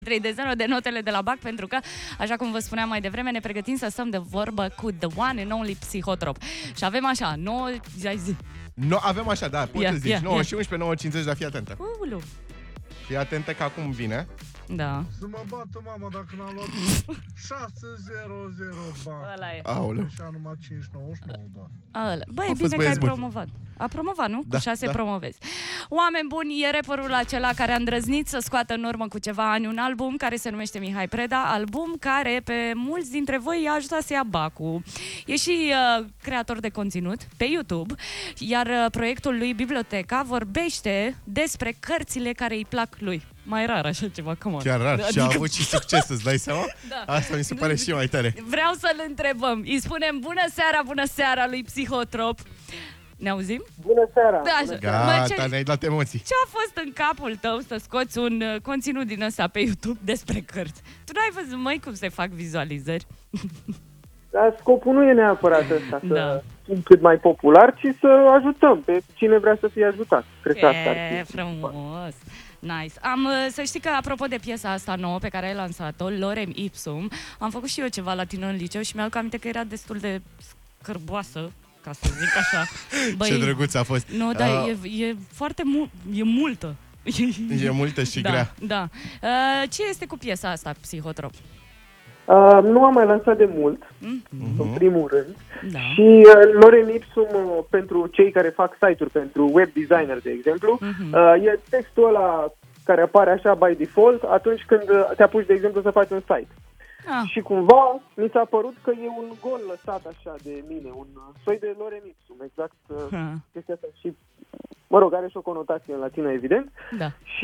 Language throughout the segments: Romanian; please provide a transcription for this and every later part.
3 de 0 de notele de la BAC, pentru că, așa cum vă spuneam mai devreme, ne pregătim să stăm de vorbă cu the one and only Psihotrop. Și avem așa, 9... No, avem așa, da, poți să zici, 9 și 11, 9, 50, dar fii atentă. Ulu. Fii atentă că acum vine. Da. Să mă bată mama dacă n-am luat 600 bani. Ăla e. Aoleu. Și numai 599 bani. Ăla. Băi, Au e fost bine că ai băieți buni. promovat. A promovat, nu? Da, Cu 6 da. promovezi. Oameni buni, e rapperul acela care a îndrăznit să scoată în urmă cu ceva ani un album care se numește Mihai Preda, album care pe mulți dintre voi i-a ajutat să ia bacul. E și creator de conținut pe YouTube, iar proiectul lui Biblioteca vorbește despre cărțile care îi plac lui. Mai rar așa ceva, come on. Chiar rar. Și a avut și succes, îți dai seama? Da. Asta mi se pare și mai tare. Vreau să-l întrebăm. Îi spunem bună seara lui Psihotrop. Ne auzim? Bună seara! Da, Bună Gata, ne-ai dat emoții. Ce a fost în capul tău să scoți un conținut din ăsta pe YouTube despre cărți? Tu n-ai văzut, măi, cum se fac vizualizări? Dar scopul nu e neapărat ăsta, să Da. fim cât mai popular, ci să ajutăm pe cine vrea să fie ajutat. Cred că asta ar E, fi. frumos! Nice. Să știi că, apropo de piesa asta nouă pe care ai lansat-o, Lorem Ipsum, am făcut și eu ceva la tine în liceu și mi-aduc aminte că era destul de scârboasă, ca să zic așa. Ce drăguț a fost. Nu, dar e foarte e multă. E multă și grea. Da. Ce este cu piesa asta, Psihotrop? Nu am mai lansat de mult, în primul rând, Da. și Lorem Ipsum, pentru cei care fac site-uri, pentru web designer, de exemplu, e textul ăla care apare așa by default atunci când te apuci, de exemplu, să faci un site. Ah. Și cumva mi s-a părut că e un gol lăsat așa de mine, un soi de Lorem Ipsum, exact chestia asta. Și, mă rog, are și o conotație în latină, evident. Da. Și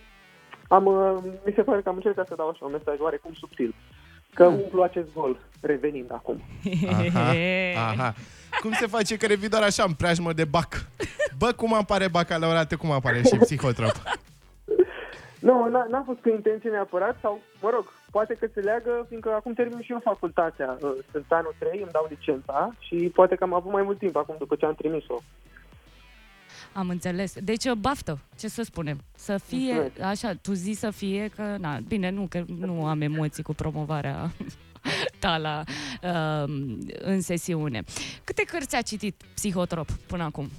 mi se pare că am încercat să dau așa un mesaj oarecum subtil, că umplu acest gol, revenind acum. Aha. Cum se face că revii doar așa în preajmă de bac? Bă, cum apare bacalaureate, cum apare și Psihotrop? Nu, n-a fost cu intenție neapărat, sau, mă rog, poate că se leagă, fiindcă acum termin și eu facultatea. Sunt anul 3, îmi dau licența și poate că am avut mai mult timp acum după ce am trimis-o. Am înțeles. Deci, baftă, ce să spunem? Să fie, Mulțumesc. așa, tu zi să fie că, na, bine, nu, că nu am emoții cu promovarea ta la, în sesiune. Câte cărți a citit Psihotrop până acum?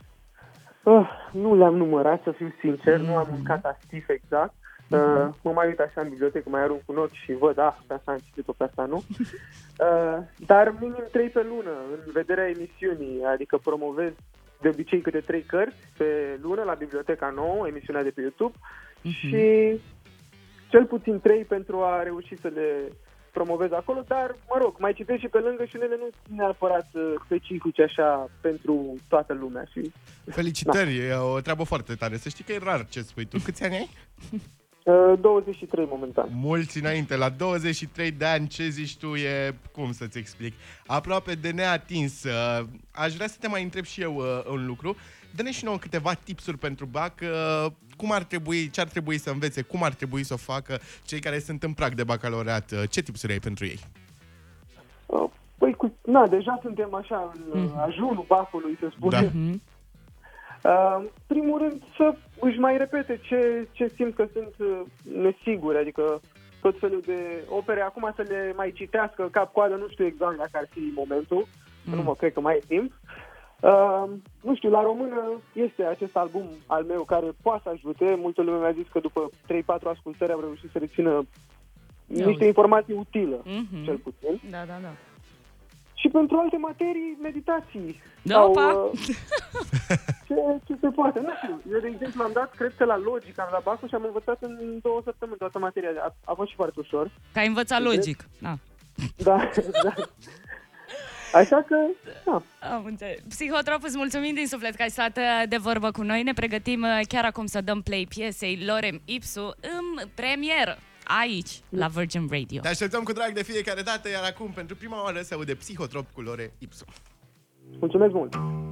Nu le-am numărat, să fiu sincer, nu am un catastif exact. Mă mai uit așa în bibliotecă, mai arunc cu noți și văd, pe asta am citit-o, pe asta nu. Dar minim 3 pe lună, în vederea emisiunii, adică promovez de obicei câte 3 cărți pe lună la Biblioteca Nouă, emisiunea de pe YouTube, și cel puțin 3 pentru a reuși să le promovez acolo, dar, mă rog, mai citesc și pe lângă și unele nu sunt neapărat specifice așa pentru toată lumea. Și Felicitări, e o treabă foarte tare. Să știi că e rar ce spui tu. Câți ani ai? 23 momentan. Mulți înainte, la 23 de ani, ce zici tu e, cum să-ți explic, aproape de neatins. Aș vrea să te mai întreb și eu un lucru. Dă-ne și nouă câteva tipsuri pentru BAC, cum ar trebui, ce ar trebui să învețe, cum ar trebui să o facă cei care sunt în prag de bacalaureat. Ce tipsuri ai pentru ei? Păi, deja suntem așa în ajunul bacului, să spunem. Da. Primul rând să își mai repete ce simt că sunt nesiguri, adică tot felul de opere, acum să le mai citească cap-coadă, nu știu exact dacă ar fi momentul, nu mă cred că mai e timp. Nu știu, la română este acest album al meu care poate să ajute. Multă lume mi-a zis că după 3-4 ascultări am reușit să rețină niște informații utile, cel puțin. Da. Și pentru alte materii, meditații. Opa! Ce se poate. Nu știu. Eu, de exemplu, am dat, cred că la logic, am la bacul și am învățat în 2 săptămâni toată materia. A fost și foarte ușor. Că ai învățat logic. Da, exact. Așa că, Am înțeles. Psihotrop, îți mulțumim din suflet că ai stat de vorbă cu noi. Ne pregătim chiar acum să dăm play piesei Lorem Ipsum în premieră, aici, la Virgin Radio. Te așteptăm cu drag de fiecare dată, iar acum, pentru prima oară, se aude Psihotrop cu Lorem Ipsum. mulțumesc mult!